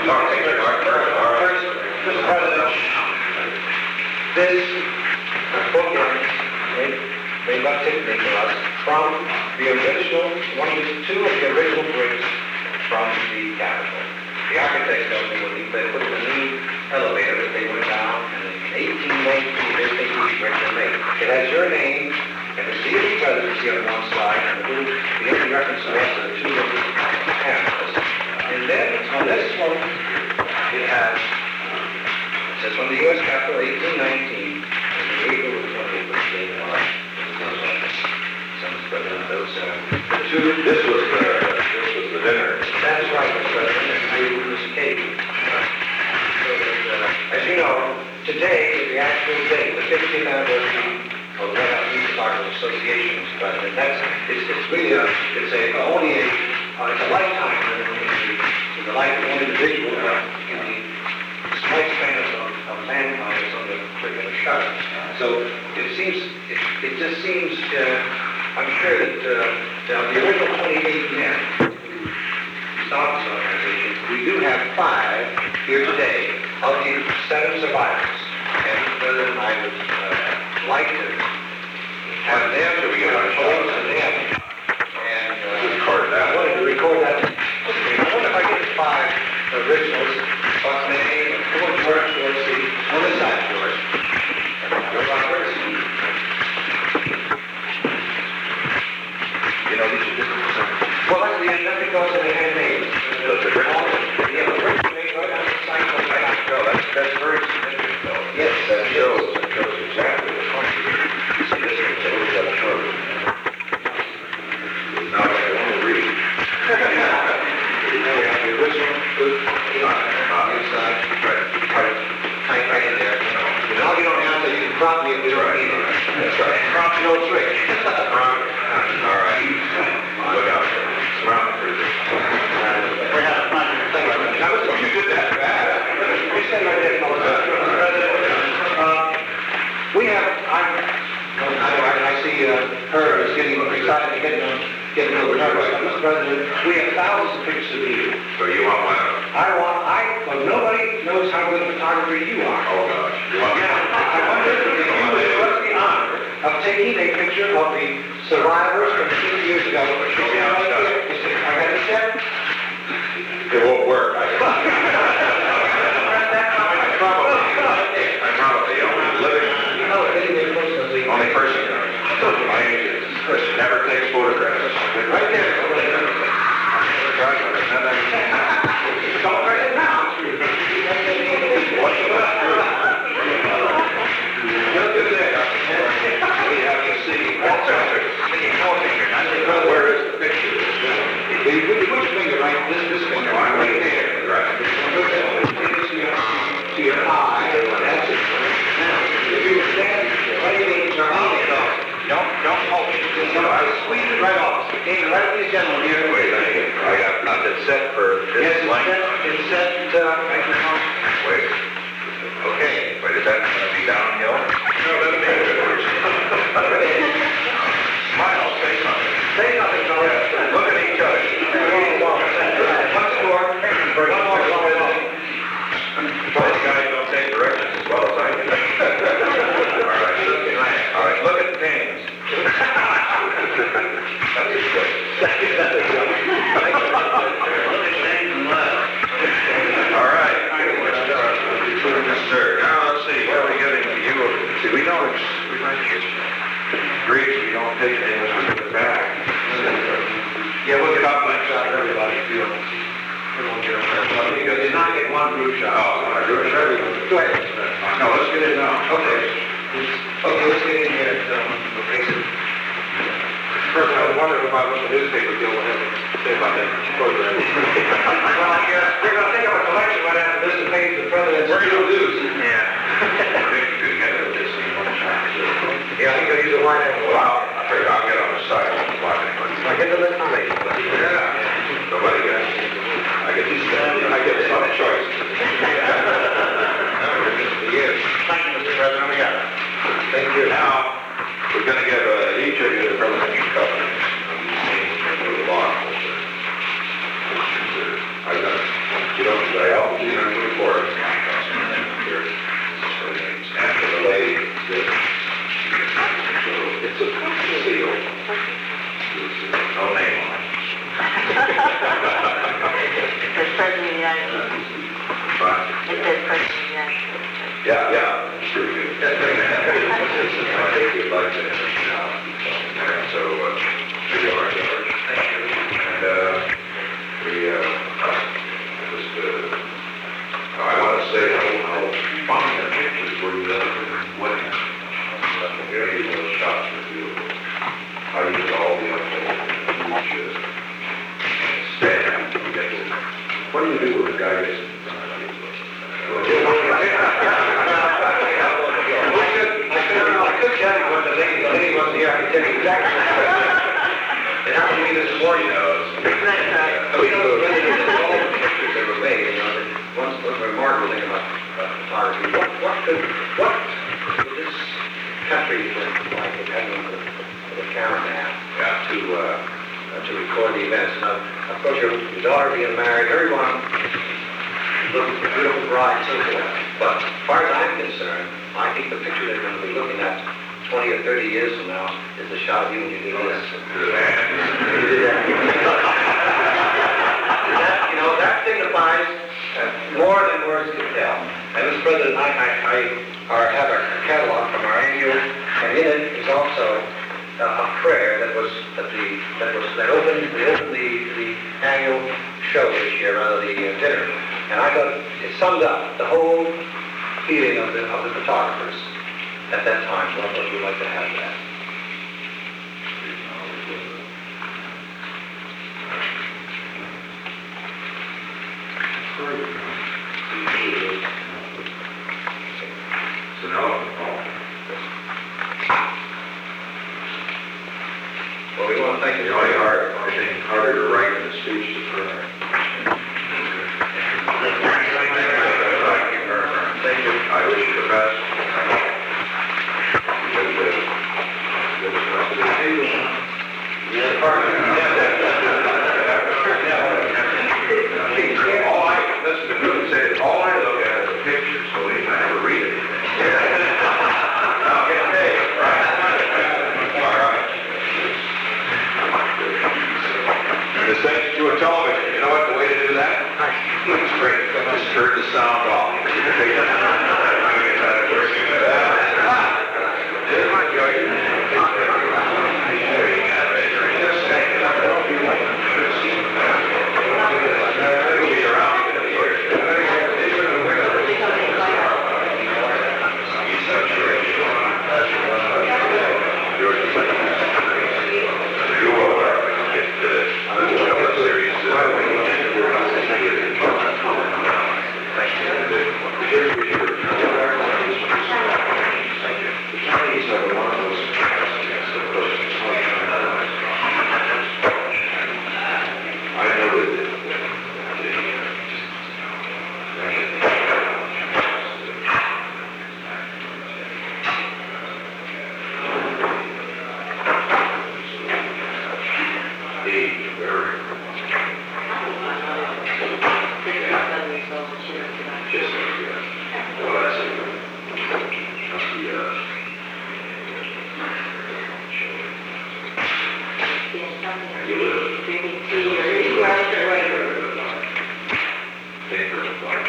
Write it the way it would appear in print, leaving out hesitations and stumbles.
First, Mr. President, this bookend made by Tiffany for us from the original, two of the original bricks from the Capitol. The architects told me when they put in a new elevator that they went down, and in 1819 they think these bricks were made. It has your name and the seal of presidency on one side, and the only reference to us are the two little panels. And then on this one, it says from the U.S. Capitol, 1819, and the April of 28th of the day of March. This was the dinner. That's right, Mr. President, and I will this occasion. So that, as you know, today is the actual date, the 50th anniversary of the White House Youth Department Association, Mr. President. It's really it's a lifetime in the life of one individual in the lifespan of mankind is on the click of a shutter. So it just seems, I'm sure that the original 28 men who started this organization, we do have 5 here today of the 7 survivors. And President and I would like to have them to be able to show us to them. And I wanted to record that. I wonder if I get 5 originals, Buck May, and 4 George Dorsey, on this side, George. George Roberts. You know, these are different designs. Well, that's because of the handmade. The bricks made right on the site of the back. That's very significant, though. Yes, That shows exactly the point. See, this one's a little bit shorter. Now I can only read. There we have the original good inside. Right in there. Now you don't have to, you can crop me if you don't need it. That's right. Crop's no trick. All right. Look out. Surround for this. We have a project thing like that. Now, you did that bad. We said right there, we have, I see her is getting excited and getting a little nervous. Mr. President, we have thousands of pictures of you. So you want one of them? Well, nobody knows how good a photographer you are. Oh, gosh. You want Yeah, I wonder if you would do us the honor of taking a picture of the survivors from 6 years ago. Show me how it's done. I got a step. It won't work. I probably the only person never takes photographs. Right there. Don't write it down. We have to see. Where is the picture? Put your finger right, this finger right there. Right. To your eye. That's it. Now, if you were standing, waving your eye off, don't hold it. Squeeze it right off. Aim right at these gentlemen here. Wait, I got nothing set for this length. It's set, Wait. Okay. Wait, is that going to be downhill? No, that'll be good. Smile, say something. say nothing, fellas. Look at each other. Once more, one more, Those guys don't take directions as well as I do. All right, look at things. That is good. All right. Sir, now let's see. What are we getting to you? See, we know it's Greek. We don't take things with the back. yeah, we'll get up like shot everybody. You did not get one group shot. Oh, a group shot? Go ahead. No, let's get it now. Okay. Okay, let's get in here. First, I was wondering about what the newspaper deal will have to say about that program. Well, yeah, we're going to take up a collection right after this and pay the president's real dues. Yeah. Together with this in one shot. Yeah, I think I'll use a wide angle. Wow. I figured I'll get on the side. I get to the time. Yeah. Nobody gets. I get some choice. Yes. Thank you, Mr. President. We got it. Thank you. Now, we're going to give each of you the presidential covenants of these names for the law. I got it. You don't say, report. After the lady did. So it's a seal. No name on it. It says President of the United States. But, It says President of the United States. yeah, it's pretty good. I think we'd like to, so, here you are, George. Thank you. And, I want to say how fun the pictures were you at the wedding. Very those shots were beautiful. How you did all the huge stand. What do you do with a guy that's I could tell you what the lady wasn't here, I could tell you exactly. It happened to me this morning. That's right. We know the president of all the pictures that were made, once the remarkable thing about photography, what would this country look like if having the cameraman to record the events? And of course, your daughter being married, everyone looks a beautiful bride, so forth. But as far as I'm concerned, I think the picture they're going to be looking at 20 or 30 years from now is the shot of you when you do this. You did that. That signifies more than words can tell. And Mr. President, I have a catalog from our annual, and in it is also a prayer that opened the annual show this year, rather the dinner. And I thought it summed up the whole feeling of the photographers at that time. So I thought you'd like to have that. So now, Well, we want to thank you. the only thing harder to write than a speech is for her. Thank you. I wish you the best. All I look at is a picture, so I never read anything. Okay, right. All right. This thing's to a television. You know what the way to do that? It's great. Just turn the sound off. There's my judge. It'll be around in a year. You will get series. Paper.